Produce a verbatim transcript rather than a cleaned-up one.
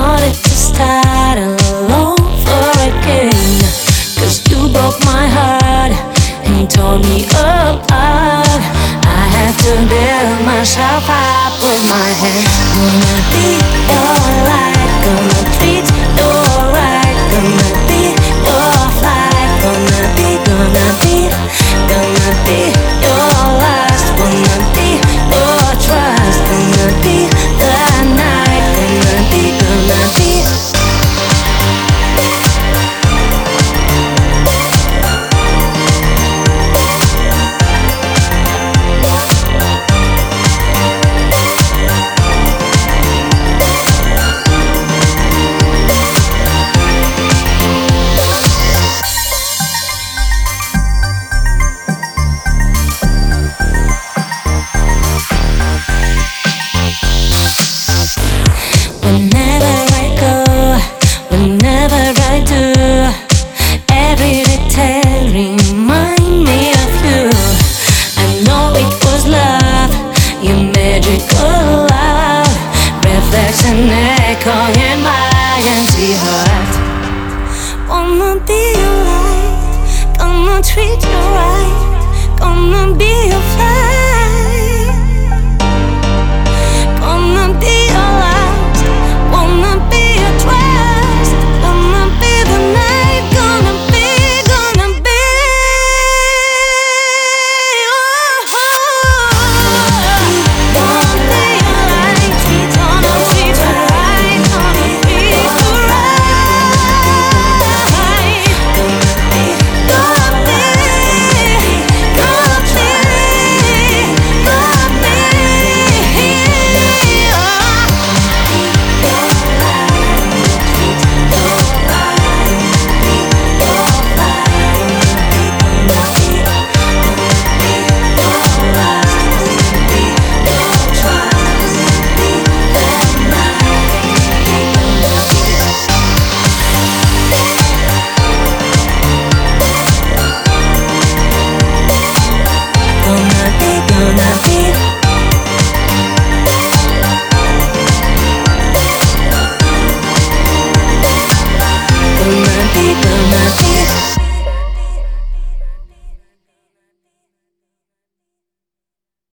started to start all over again. Cause you broke my heart and tore me apart. I have to build myself up with my hands. Gonna be your light, gonna treat you right. Gonna be your flight, gonna be, gonna be, gonna be your last. Gonna be your trust, gonna be the night. Gonna be, gonna be. Whenever I go, whenever I do, every detail remind me of you. I know it was love, your magical love, reflects and echo in my empty heart. Wanna be your light, gonna treat you right, gonna be your flight, gonna be your last, wanna be your trust, gonna be the night, gonna be, gonna be. Oh, gonna be your light, gonna treat you right, gonna be you right. Gonna be, gonna be, gonna be, gonna be. Gonna be, gonna be.